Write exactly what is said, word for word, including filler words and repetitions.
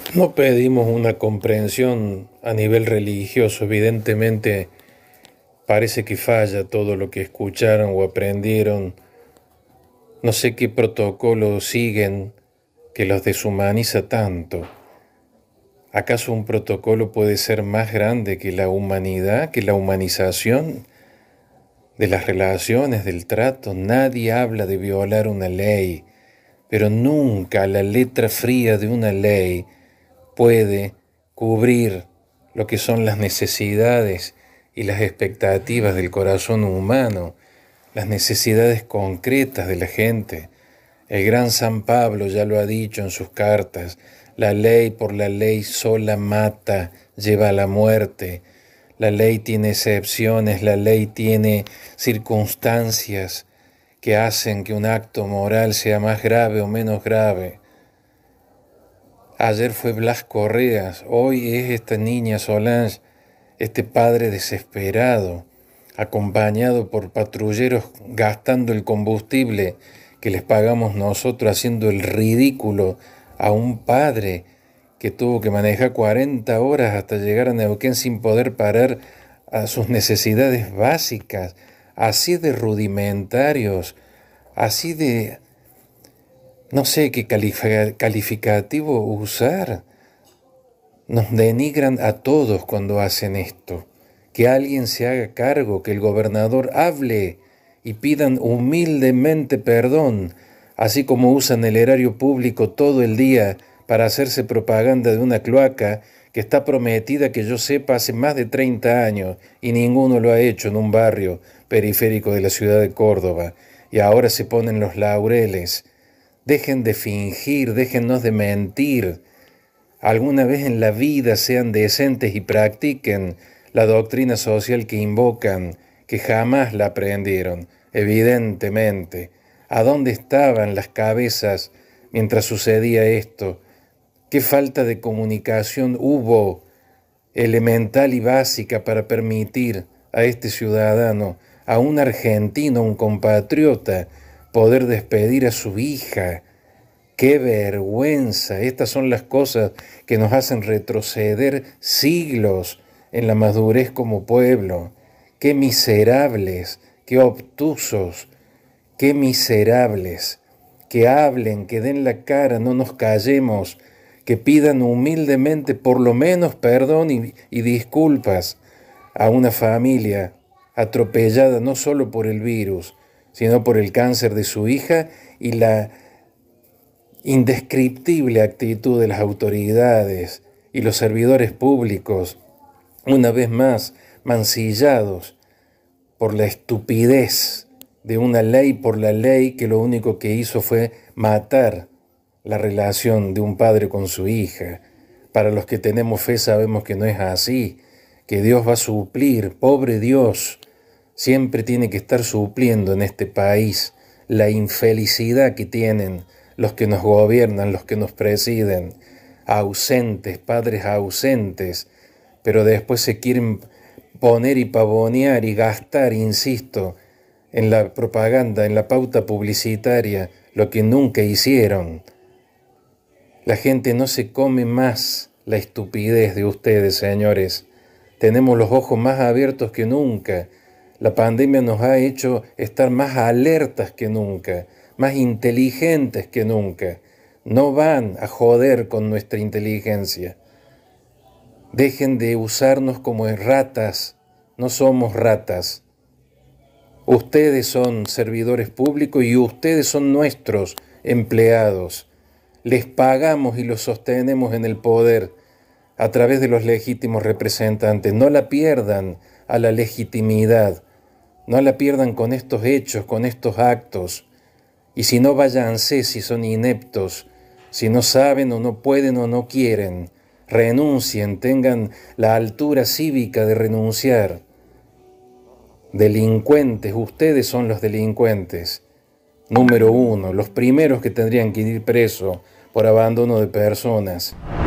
No pedimos una comprensión a nivel religioso, evidentemente parece que falla todo lo que escucharon o aprendieron. No sé qué protocolo siguen que los deshumaniza tanto. ¿Acaso un protocolo puede ser más grande que la humanidad, que la humanización de las relaciones, del trato? Nadie habla de violar una ley, pero nunca la letra fría de una ley puede cubrir lo que son las necesidades y las expectativas del corazón humano, las necesidades concretas de la gente. El gran San Pablo ya lo ha dicho en sus cartas: la ley por la ley sola mata, lleva a la muerte. La ley tiene excepciones, la ley tiene circunstancias que hacen que un acto moral sea más grave o menos grave. Ayer fue Blas Correas, hoy es esta niña Solange, este padre desesperado, acompañado por patrulleros gastando el combustible que les pagamos nosotros, haciendo el ridículo a un padre que tuvo que manejar cuarenta horas hasta llegar a Neuquén sin poder parar a sus necesidades básicas, así de rudimentarios, así de... no sé qué calificativo usar. Nos denigran a todos cuando hacen esto. Que alguien se haga cargo, que el gobernador hable y pidan humildemente perdón, así como usan el erario público todo el día para hacerse propaganda de una cloaca que está prometida, que yo sepa, hace más de treinta años y ninguno lo ha hecho en un barrio periférico de la ciudad de Córdoba, y ahora se ponen los laureles. Dejen de fingir, déjennos de mentir. Alguna vez en la vida sean decentes y practiquen la doctrina social que invocan, que jamás la aprendieron, evidentemente. ¿A dónde estaban las cabezas mientras sucedía esto? ¿Qué falta de comunicación hubo, elemental y básica, para permitir a este ciudadano, a un argentino, un compatriota, poder despedir a su hija? ¡Qué vergüenza! Estas son las cosas que nos hacen retroceder siglos en la madurez como pueblo. ¡Qué miserables! ¡Qué obtusos! ¡Qué miserables! Que hablen, que den la cara, no nos callemos, que pidan humildemente por lo menos perdón y, y disculpas a una familia atropellada no solo por el virus, sino por el cáncer de su hija y la indescriptible actitud de las autoridades y los servidores públicos, una vez más mancillados por la estupidez de una ley por la ley que lo único que hizo fue matar la relación de un padre con su hija. Para los que tenemos fe sabemos que no es así, que Dios va a suplir. Pobre Dios, siempre tiene que estar supliendo en este país la infelicidad que tienen los que nos gobiernan, los que nos presiden, ausentes, padres ausentes, pero después se quieren poner y pavonear y gastar, insisto, en la propaganda, en la pauta publicitaria, lo que nunca hicieron. La gente no se come más la estupidez de ustedes, señores. Tenemos los ojos más abiertos que nunca. La pandemia nos ha hecho estar más alertas que nunca, más inteligentes que nunca. No van a joder con nuestra inteligencia. Dejen de usarnos como ratas. No somos ratas. Ustedes son servidores públicos y ustedes son nuestros empleados. Les pagamos y los sostenemos en el poder a través de los legítimos representantes. No la pierdan a la legitimidad. No la pierdan con estos hechos, con estos actos. Y si no, váyanse si son ineptos, si no saben o no pueden o no quieren. Renuncien, tengan la altura cívica de renunciar. Delincuentes, ustedes son los delincuentes. Número uno, los primeros que tendrían que ir presos por abandono de personas.